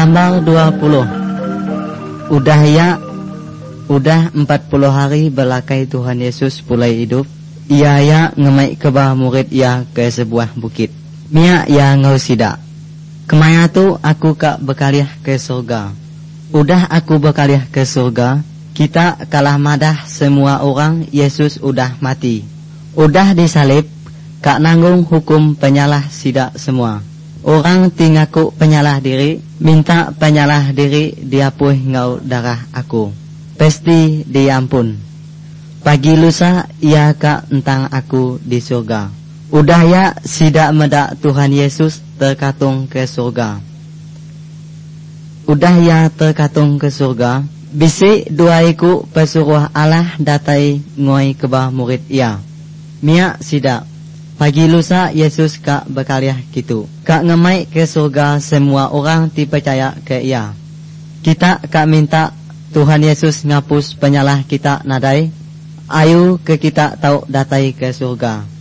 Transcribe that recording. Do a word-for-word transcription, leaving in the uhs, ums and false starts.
Gambar dua puluh. Udah ya, udah empat puluh hari belakai Tuhan Yesus mulai hidup. Ia ya ngemai kebah murid ia ke sebuah bukit. Mia ya ngau sida. Kemaya tu aku kak bekaliah ke surga. Udah aku bekaliah ke surga. Kita kalah madah semua orang Yesus udah mati. Udah disalib, kak nanggung hukum penyalah sida semua. Orang tingaku penyalah diri, minta penyalah diri diapuh ngau darah aku. Pasti diampun. Pagi lusa ia kak entang aku di surga. Udah ya sida medak Tuhan Yesus terkatung ke surga. Udah ya terkatung ke surga. Bisi duaiku pesuruh Allah datai ngoi kebah murid ia. Mia sida. Pagi lusa Yesus kak bekaliah gitu. Kak ngemai ke surga semua orang dipercaya ke ia. Kita kak minta Tuhan Yesus ngapus penyalah kita nadai. Ayu ke kita tahu datai ke surga.